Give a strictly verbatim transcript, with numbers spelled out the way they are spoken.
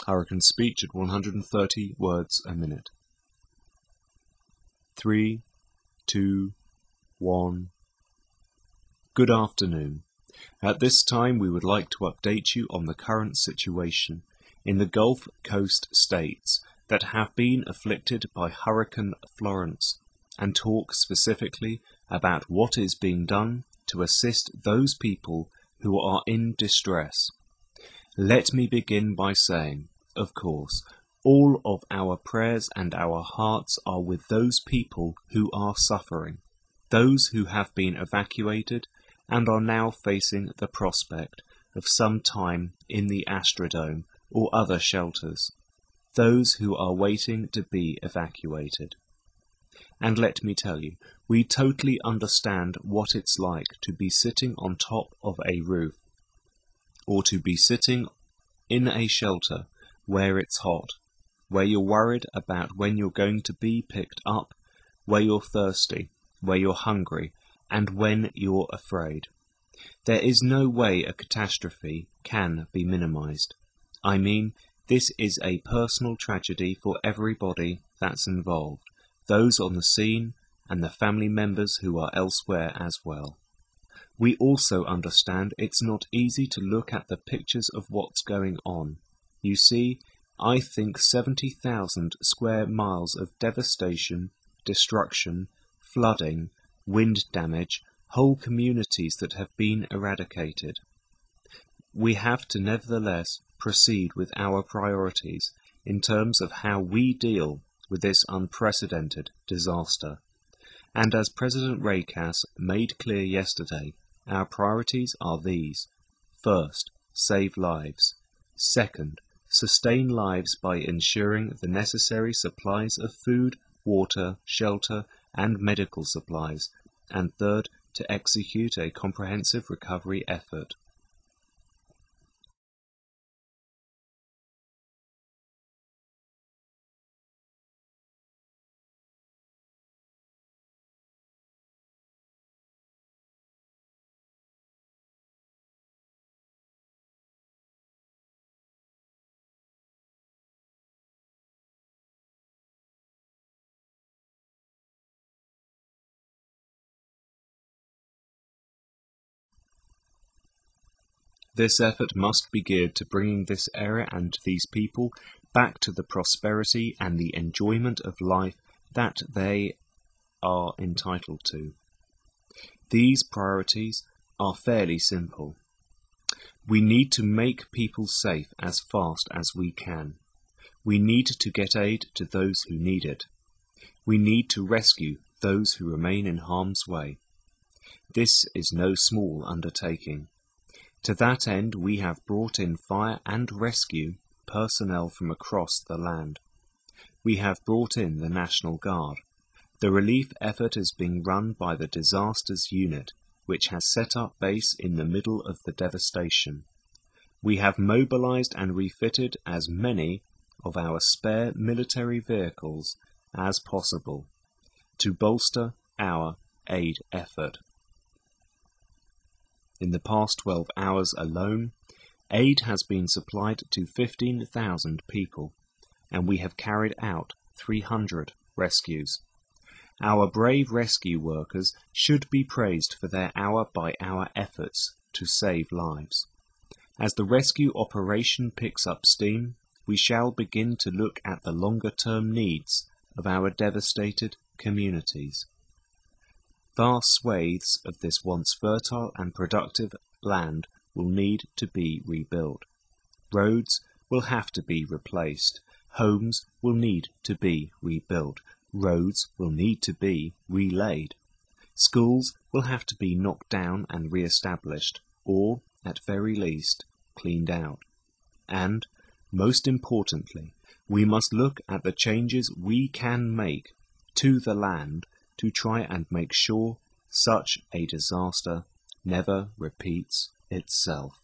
Hurricane speech at one hundred thirty words a minute. Three, two, one. Good afternoon. At this time we would like to update you on the current situation in the Gulf Coast states that have been afflicted by Hurricane Florence and talk specifically about what is being done to assist those people who are in distress. Let me begin by saying, of course, all of our prayers and our hearts are with those people who are suffering, those who have been evacuated and are now facing the prospect of some time in the Astrodome or other shelters, those who are waiting to be evacuated. And let me tell you, we totally understand what it's like to be sitting on top of a roof, or to be sitting in a shelter where it's hot, where you're worried about when you're going to be picked up, where you're thirsty, where you're hungry, and when you're afraid. There is no way a catastrophe can be minimized. I mean, this is a personal tragedy for everybody that's involved, those on the scene and the family members who are elsewhere as well. We also understand it's not easy to look at the pictures of what's going on. You see, I think seventy thousand square miles of devastation, destruction, flooding, wind damage, whole communities that have been eradicated. We have to nevertheless proceed with our priorities in terms of how we deal with this unprecedented disaster. And as President Raykas made clear yesterday, our priorities are these. First, save lives. Second, sustain lives by ensuring the necessary supplies of food, water, shelter, and medical supplies. And third, to execute a comprehensive recovery effort. This effort must be geared to bringing this area and these people back to the prosperity and the enjoyment of life that they are entitled to. These priorities are fairly simple. We need to make people safe as fast as we can. We need to get aid to those who need it. We need to rescue those who remain in harm's way. This is no small undertaking. To that end, we have brought in fire and rescue personnel from across the land. We have brought in the National Guard. The relief effort is being run by the Disasters Unit, which has set up base in the middle of the devastation. We have mobilized and refitted as many of our spare military vehicles as possible to bolster our aid effort. In the past twelve hours alone, aid has been supplied to fifteen thousand people, and we have carried out three hundred rescues. Our brave rescue workers should be praised for their hour-by-hour efforts to save lives. As the rescue operation picks up steam, we shall begin to look at the longer-term needs of our devastated communities. Vast swathes of this once fertile and productive land will need to be rebuilt. Roads will have to be replaced. Homes will need to be rebuilt. Roads will need to be relaid. Schools will have to be knocked down and re-established, or, at very least, cleaned out. And, most importantly, we must look at the changes we can make to the land to try and make sure such a disaster never repeats itself.